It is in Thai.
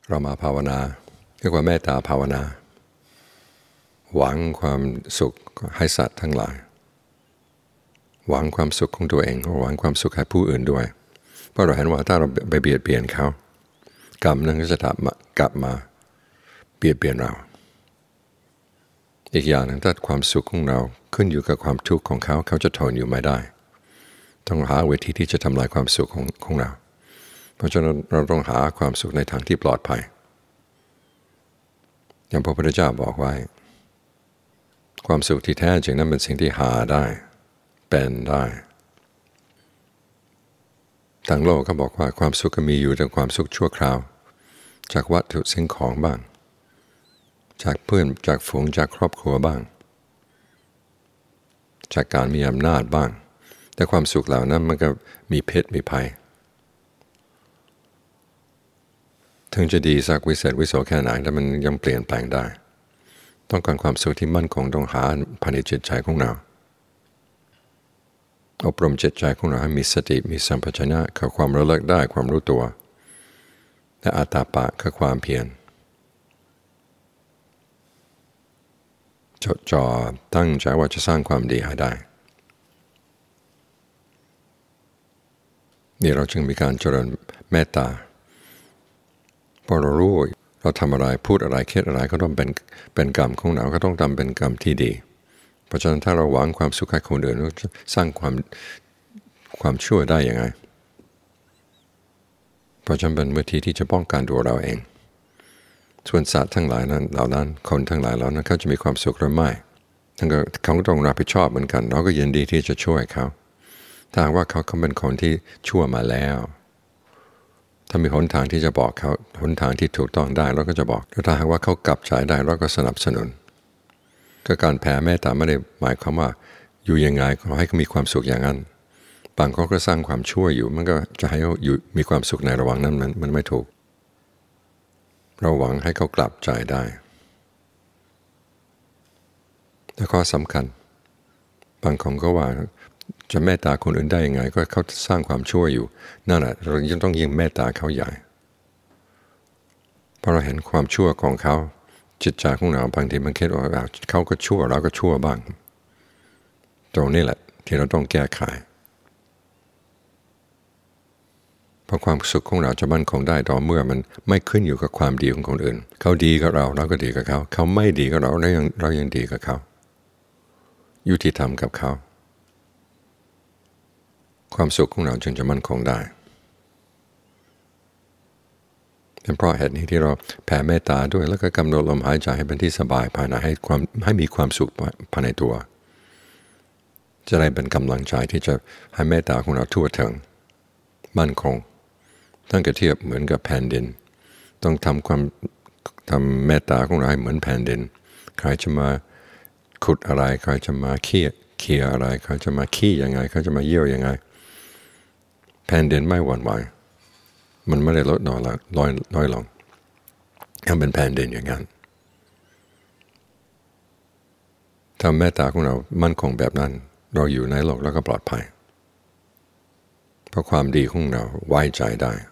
เรามาภาวนาเรียกว่าเมตตาภาวนาหวังความสุขให้สัตว์ทั้งหลายหวังความสุขของตัวเองหวังความสุขให้ผู้อื่นด้วยเพราะเราเห็นว่าถ้าเราไปเบียดเบียนเขากรรมนั้นก็จะกลับมาเบียดเบียนเราอีกอย่างหนึ่งถ้าความสุขของเราขึ้นอยู่กับความทุกข์ของเขาเขาจะทนอยู่ไม่ได้ต้องหาวิธีที่จะทำลายความสุขของเราเพราะฉะนั้นเราต้องหาความสุขในทางที่ปลอดภัยอย่างพระพุทธเจ้าบอกไว้ความสุขที่แท้จริงนั้นเป็นสิ่งที่หาได้เป็นได้ทางโลกเขาบอกว่าความสุขก็มีอยู่แต่ความสุขชั่วคราวจากวัตถุสิ่งของบ้างจากเพื่อนจากฝูงจากครอบครัวบ้างจากการมีอำนาจบ้างแต่ความสุขเหล่านั้นมันก็มีพิษมีภัยถึงจะดีสักวิเศษวิโสแค่ไหนแต่มันยังเปลี่ยนแปลงได้ต้องการความสุขที่มั่นคงต้องหาภายในจิตใจของเราอบรมจิตใจของเราให้มีสติมีสัมปชัญญะคือความระลึกได้ความรู้ตัวและอาตาปะคือความเพียรจดจ่อตั้งใจว่าจะสร้างความดีให้ได้นี่เราจึงมีการเจริญเมตตาพอเรารู้เราทำอะไรพูดอะไรคิดอะไรก็ต้องเป็นกรรมของเราก็ต้องทำเป็นกรรมที่ดีเพราะฉะนั้นถ้าเราหวังความสุขให้คนอื่นเราจะสร้างความชั่วได้ยังไงเพราะฉะนั้นเป็นวิธีที่จะป้องกันตัวเราเองส่วนสัตว์ทั้งหลายนั้นเหล่านั้นคนทั้งหลายเหล่านั้นเขาจะมีความสุขหรือไม่เขาก็ต้องรับผิดชอบเหมือนกันเราก็ยินดีที่จะช่วยเขาถ้าว่าเขาเป็นคนที่ชั่วมาแล้วถ้ามีหนทางที่จะบอกเขาหนทางที่ถูกต้องได้เราก็จะบอกถ้าหากว่าเขากลับใจได้เราก็สนับสนุนก็การแผ่เมตตาไม่ได้หมายความว่าอยู่ยังไงขอให้เขามีความสุขอย่างนั้นบางเขาก็สร้างความชั่วอยู่มันก็จะให้เขาอยู่มีความสุขในระหว่างนั้นมันไม่ถูกเราหวังให้เขากลับใจได้แต่ข้อสำคัญบางคนก็ว่าจะเมตตาคนอื่นได้ยังไงก็เขาสร้างความชั่วอยู่นั่นแหละเรายังต้องยิ่งเมตตาเขาใหญ่เพราะเราเห็นความชั่วของเขาจิตใจของเราบางทีมันคิดว่าเขาก็ชั่วเราก็ชั่วบ้างตรงนี้แหละที่เราต้องแก้ไขเพราะความสุขของเราจะมั่นคงได้ต่อเมื่อมันไม่ขึ้นอยู่กับความดีของคนอื่นเขาดีกับเราเราก็ดีกับเขาเขาไม่ดีกับเราเรายังดีกับเขายุติธรรมกับเขาความสุขของเราจึงจะมั่นคงได้เป็นเพราะเหตุนี้ที่เราแผ่เมตตาด้วยแล้วก็กำหนดลมหายใจให้เป็นที่สบายภายในให้มีความสุขภายในตัวจะได้เป็นกำลังใจที่จะให้เมตตาของเราทั่วถึงมั่นคงตั้งแต่เทียบเหมือนกับแผ่นดินต้องทำเมตตาของเราให้เหมือนแผ่นดินใครจะมาขุดอะไรใครจะมาเคี่ยอะไรใครจะมาขี้ยังไงใครจะมาเยี่ยวยังไงแผ่นดินไม่หวั่นไหวมันไม่ได้ลดน้อยลงยังเป็นแผ่นดินอย่างนั้นถ้าเมตตาของเรามั่นคงแบบนั้นเราอยู่ในโลกแล้วก็ปลอดภัยเพราะความดีของเราไว้ใจได้